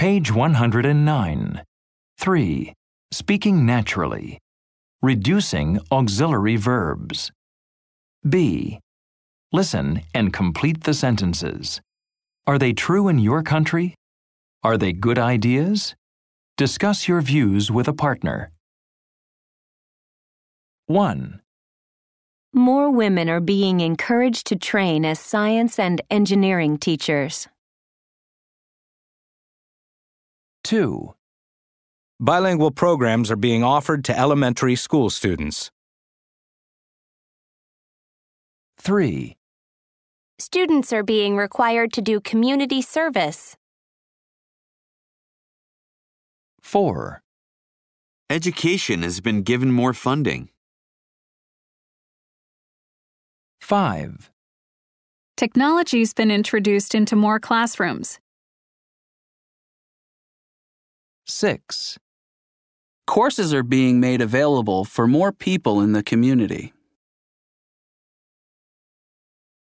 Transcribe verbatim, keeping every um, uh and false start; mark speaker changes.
Speaker 1: Page one hundred nine. three. Speaking naturally. Reducing auxiliary verbs. B. Listen and complete the sentences. Are they true in your country? Are they good ideas? Discuss your views with a partner. one.
Speaker 2: More women are being encouraged to train as science and engineering teachers.
Speaker 1: two.
Speaker 3: Bilingual programs are being offered to elementary school students.
Speaker 1: three.
Speaker 2: Students are being required to do community service.
Speaker 1: four.
Speaker 4: Education has been given more funding.
Speaker 1: five.
Speaker 5: Technology's been introduced into more classrooms.
Speaker 1: six.
Speaker 6: Courses are being made available for more people in the community.